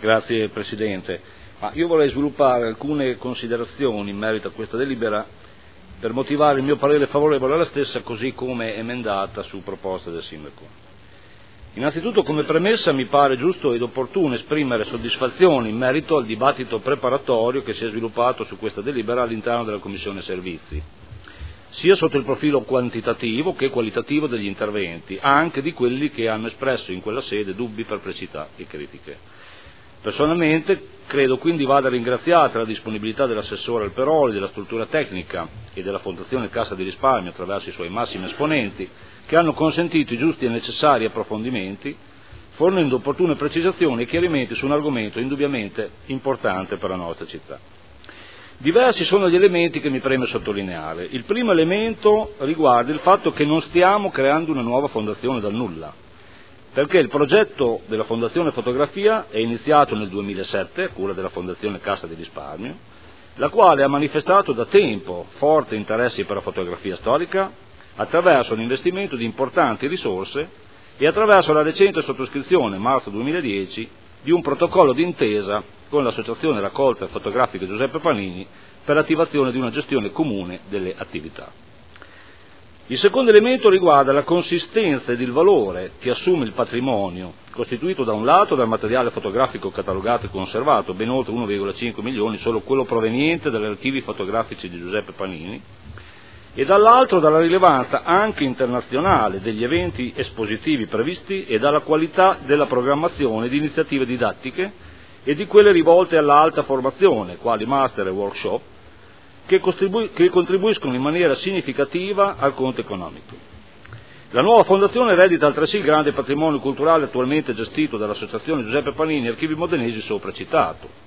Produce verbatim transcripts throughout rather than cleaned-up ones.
Grazie Presidente. Ma io vorrei sviluppare alcune considerazioni in merito a questa delibera per motivare il mio parere favorevole alla stessa, così come emendata su proposta del Sindaco. Innanzitutto, come premessa, mi pare giusto ed opportuno esprimere soddisfazione in merito al dibattito preparatorio che si è sviluppato su questa delibera all'interno della Commissione Servizi, sia sotto il profilo quantitativo che qualitativo degli interventi, anche di quelli che hanno espresso in quella sede dubbi, perplessità e critiche. Personalmente credo quindi vada ringraziata la disponibilità dell'assessore Alperoli, della struttura tecnica e della Fondazione Cassa di Risparmio attraverso i suoi massimi esponenti, che hanno consentito i giusti e necessari approfondimenti, fornendo opportune precisazioni e chiarimenti su un argomento indubbiamente importante per la nostra città. Diversi sono gli elementi che mi preme sottolineare. Il primo elemento riguarda il fatto che non stiamo creando una nuova fondazione dal nulla, perché il progetto della Fondazione Fotografia è iniziato nel duemilasette a cura della Fondazione Cassa di Risparmio, la quale ha manifestato da tempo forte interesse per la fotografia storica attraverso un investimento di importanti risorse e attraverso la recente sottoscrizione, marzo duemiladieci, di un protocollo d'intesa con l'Associazione Raccolte Fotografiche Giuseppe Panini per l'attivazione di una gestione comune delle attività. Il secondo elemento riguarda la consistenza ed il valore che assume il patrimonio, costituito da un lato dal materiale fotografico catalogato e conservato, ben oltre uno virgola cinque milioni, solo quello proveniente dagli archivi fotografici di Giuseppe Panini, e dall'altro dalla rilevanza anche internazionale degli eventi espositivi previsti e dalla qualità della programmazione di iniziative didattiche e di quelle rivolte all'alta formazione, quali master e workshop, che, contribu- che contribuiscono in maniera significativa al conto economico. La nuova fondazione eredita altresì il grande patrimonio culturale attualmente gestito dall'Associazione Giuseppe Panini Archivi Modenesi sopra citato.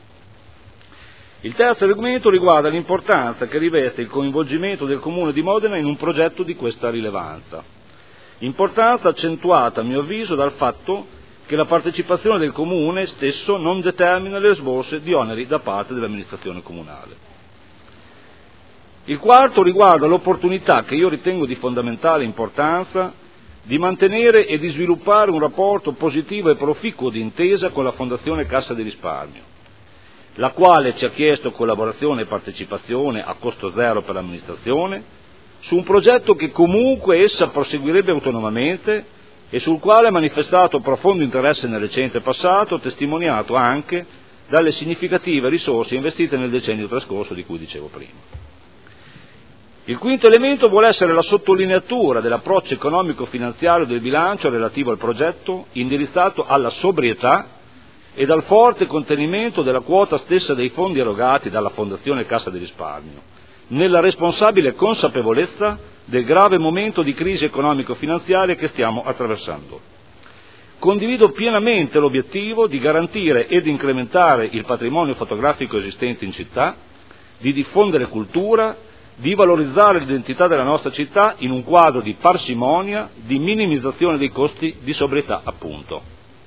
Il terzo argomento riguarda l'importanza che riveste il coinvolgimento del Comune di Modena in un progetto di questa rilevanza. Importanza accentuata, a mio avviso, dal fatto che la partecipazione del Comune stesso non determina le sborse di oneri da parte dell'amministrazione comunale. Il quarto riguarda l'opportunità, che io ritengo di fondamentale importanza, di mantenere e di sviluppare un rapporto positivo e proficuo di intesa con la Fondazione Cassa di Risparmio, la quale ci ha chiesto collaborazione e partecipazione a costo zero per l'amministrazione, su un progetto che comunque essa proseguirebbe autonomamente e sul quale ha manifestato profondo interesse nel recente passato, testimoniato anche dalle significative risorse investite nel decennio trascorso di cui dicevo prima. Il quinto elemento vuole essere la sottolineatura dell'approccio economico-finanziario del bilancio relativo al progetto, indirizzato alla sobrietà e dal forte contenimento della quota stessa dei fondi erogati dalla Fondazione Cassa di Risparmio, nella responsabile consapevolezza del grave momento di crisi economico-finanziaria che stiamo attraversando. Condivido pienamente l'obiettivo di garantire ed incrementare il patrimonio fotografico esistente in città, di diffondere cultura, di valorizzare l'identità della nostra città in un quadro di parsimonia, di minimizzazione dei costi, di sobrietà appunto.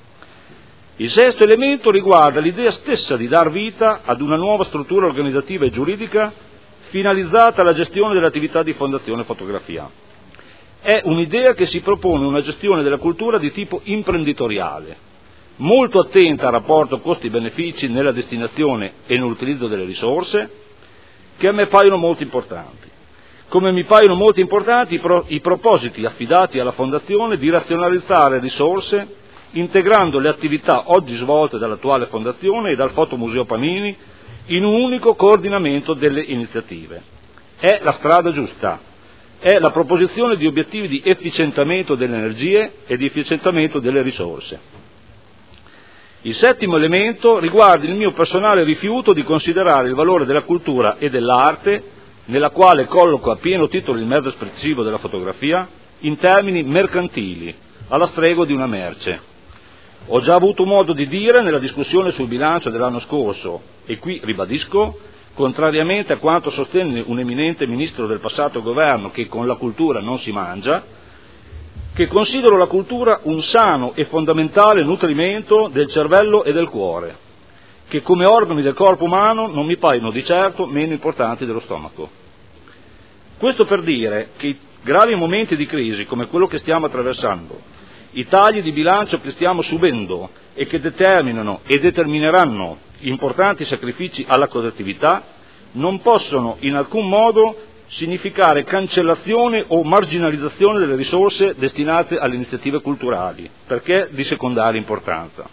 Il sesto elemento riguarda l'idea stessa di dar vita ad una nuova struttura organizzativa e giuridica finalizzata alla gestione dell'attività di Fondazione Fotografia. È un'idea che si propone una gestione della cultura di tipo imprenditoriale, molto attenta al rapporto costi-benefici nella destinazione e nell'utilizzo delle risorse, che a me paiono molto importanti. Come mi paiono molto importanti i, pro, i propositi affidati alla Fondazione di razionalizzare risorse, integrando le attività oggi svolte dall'attuale Fondazione e dal Fotomuseo Panini in un unico coordinamento delle iniziative. È la strada giusta, è la proposizione di obiettivi di efficientamento delle energie e di efficientamento delle risorse. Il settimo elemento riguarda il mio personale rifiuto di considerare il valore della cultura e dell'arte, nella quale colloco a pieno titolo il mezzo espressivo della fotografia, in termini mercantili, alla stregua di una merce. Ho già avuto modo di dire nella discussione sul bilancio dell'anno scorso, e qui ribadisco, contrariamente a quanto sostenne un eminente ministro del passato governo che con la cultura non si mangia, che considero la cultura un sano e fondamentale nutrimento del cervello e del cuore, che come organi del corpo umano non mi paiono di certo meno importanti dello stomaco. Questo per dire che i gravi momenti di crisi come quello che stiamo attraversando, i tagli di bilancio che stiamo subendo e che determinano e determineranno importanti sacrifici alla collettività, non possono in alcun modo significare cancellazione o marginalizzazione delle risorse destinate alle iniziative culturali, perché di secondaria importanza.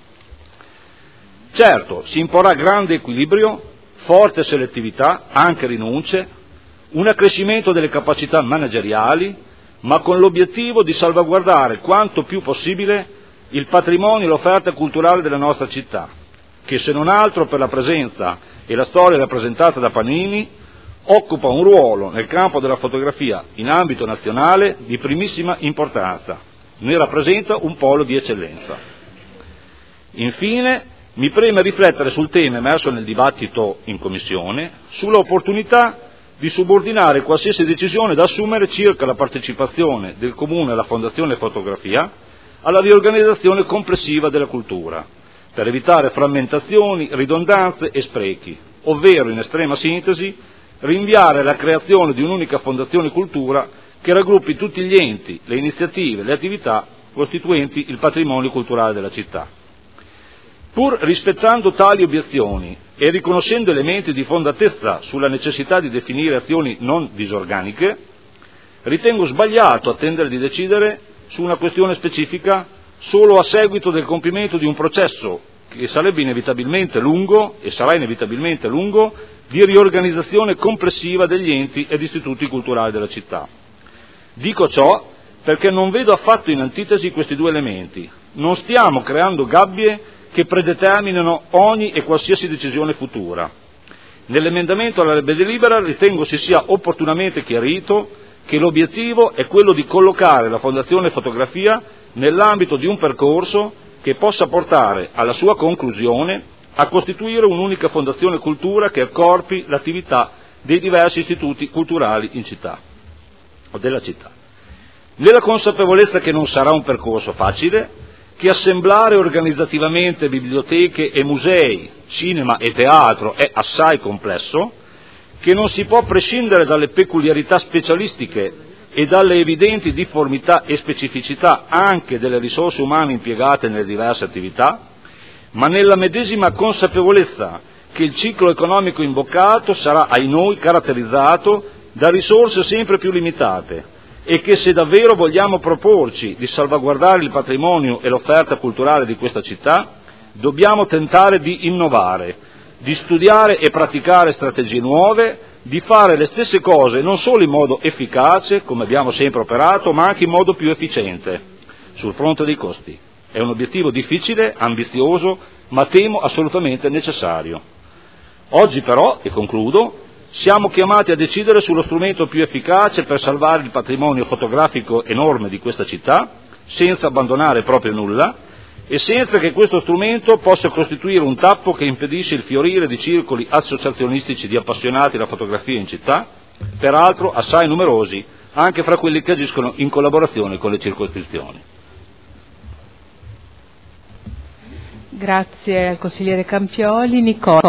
Certo, si imporrà grande equilibrio, forte selettività, anche rinunce, un accrescimento delle capacità manageriali, ma con l'obiettivo di salvaguardare quanto più possibile il patrimonio e l'offerta culturale della nostra città, che se non altro per la presenza e la storia rappresentata da Panini, occupa un ruolo nel campo della fotografia in ambito nazionale di primissima importanza, ne rappresenta un polo di eccellenza. Infine, mi preme riflettere sul tema emerso nel dibattito in Commissione, sulla opportunità di subordinare qualsiasi decisione da assumere circa la partecipazione del Comune alla Fondazione Fotografia alla riorganizzazione complessiva della cultura, per evitare frammentazioni, ridondanze e sprechi, ovvero, in estrema sintesi, rinviare la creazione di un'unica Fondazione Cultura che raggruppi tutti gli enti, le iniziative, le attività costituenti il patrimonio culturale della città. Pur rispettando tali obiezioni e riconoscendo elementi di fondatezza sulla necessità di definire azioni non disorganiche, ritengo sbagliato attendere di decidere su una questione specifica solo a seguito del compimento di un processo che sarebbe inevitabilmente lungo e sarà inevitabilmente lungo di riorganizzazione complessiva degli enti ed istituti culturali della città. Dico ciò perché non vedo affatto in antitesi questi due elementi. Non stiamo creando gabbie che predeterminano ogni e qualsiasi decisione futura. Nell'emendamento alla delibera ritengo si sia opportunamente chiarito che l'obiettivo è quello di collocare la Fondazione Fotografia nell'ambito di un percorso che possa portare alla sua conclusione a costituire un'unica Fondazione Cultura che accorpi l'attività dei diversi istituti culturali in città, o della città. Nella consapevolezza che non sarà un percorso facile, che assemblare organizzativamente biblioteche e musei, cinema e teatro è assai complesso, che non si può prescindere dalle peculiarità specialistiche e dalle evidenti difformità e specificità anche delle risorse umane impiegate nelle diverse attività, ma nella medesima consapevolezza che il ciclo economico imboccato sarà, ai noi, caratterizzato da risorse sempre più limitate e che se davvero vogliamo proporci di salvaguardare il patrimonio e l'offerta culturale di questa città, dobbiamo tentare di innovare, di studiare e praticare strategie nuove, di fare le stesse cose non solo in modo efficace, come abbiamo sempre operato, ma anche in modo più efficiente, sul fronte dei costi. È un obiettivo difficile, ambizioso, ma temo assolutamente necessario. Oggi però, e concludo, siamo chiamati a decidere sullo strumento più efficace per salvare il patrimonio fotografico enorme di questa città, senza abbandonare proprio nulla, e senza che questo strumento possa costituire un tappo che impedisce il fiorire di circoli associazionistici di appassionati della fotografia in città, peraltro assai numerosi, anche fra quelli che agiscono in collaborazione con le circoscrizioni. Grazie al consigliere Campioli. Nicola.